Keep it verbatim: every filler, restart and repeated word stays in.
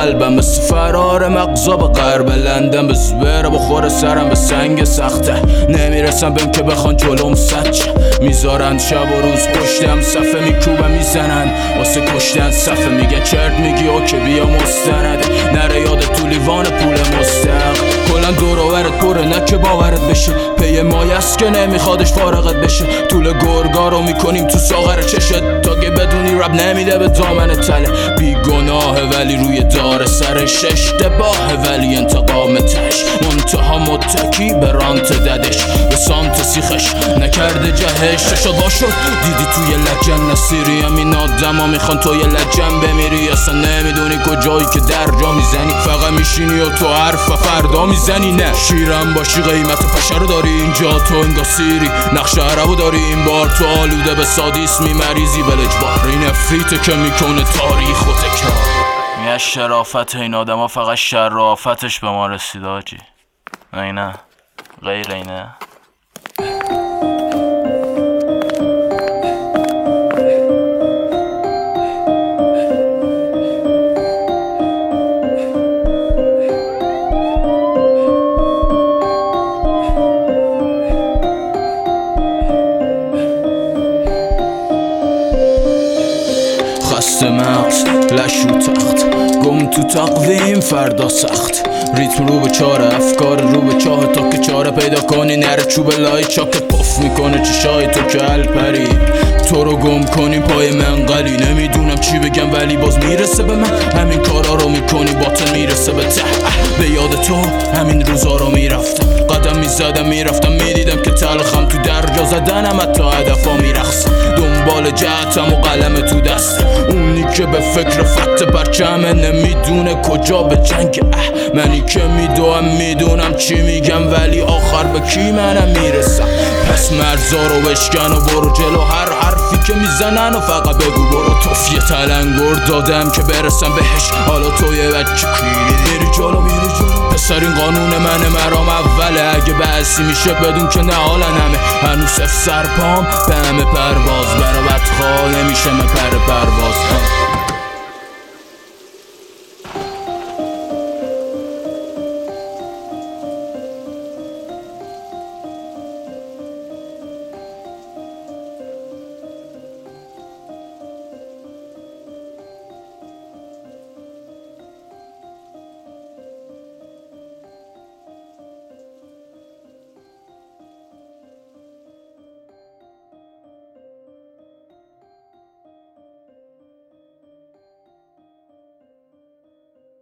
قلبم مثل فرار مغزا به غرب لندن. به زبره بخور سرم به سنگ سخته، نمیرسم بهم که بخوان جلوم سچه. میذارن شب و روز پشتم صفه، میکوبم میزنن واسه کشتن صفه. میگن چرت میگی اوکی بیا مستند، نره یاد تو لیوان پول مستق. کلا دور و برت پره نه که باورت بشه، پی مایست که نمیخوادش فارغت بشه. طول گرگا رو میکنیم تو ساغر چشت، تا که بدونی رب نمیده به دامن تله. بیگناه ولی روی دار سرش، اشتباه ولی انتقام تش. منتها متکی به رانت ددش، به سانت سیخش نکرده جهش. شد باشد دیدی توی لجن نصیریم، این آدم ها میخوان توی لجن بمیری. اصلا نمیدونی کجایی که در جا میزنی، فقط میشینی و تو حرف و فردا میزنی. نه شیرم باشی قیمت پشه رو داری اینجا، تو انگاسیری نقش عربو داری این بار. تو آلوده به سادیسمی مریضی ولجبار، این افریته که میکنه تاریخ و تکرار. میگه شرافت این آدم ها فقط شرافتش به ما رسیده آجی، اینه غیر اینه. خسته مغز لش رو تخت، گم تو تقویم فردا سخت. ریتم رو به چاره، افکار رو به چاه، تا که چاره پیدا کنی نره چوب لای چاکت پف میکنه چشای تو که الپری. تو رو گم کنیم پای منقلی، نمیدونم چی بگم ولی باز میرسه به من. همین کارا رو میکنی باطن میرسه به ته. به یاد تو همین روزا رو میرفتم، قدم میزدم میرفتم میدیدم که تلخم تو درجا زدنم، حتی هدفا میرخصم. دنبال جهتم و قلم تو دست، اونی که به فکر فتح پرچمه نمیدونه کجا به جنگ. اه منی که میدوم میدونم چی میگم ولی آخر به کی منم میرسم. پس مرزا رو بشکن و برو جلو، هر حرفی که میزنن و فقط بگو برو. توفیه تلنگر دادم که برسم بهش، حالا تو یه بچه کیری میری جلو میری جلو. پسر این قانون منه مرام اوله، اگه بحثی میشه بدون که نه حالا نمه. هنوز صف سرپام به همه پرواز، برا بدخواه نمیشه مپر پرواز.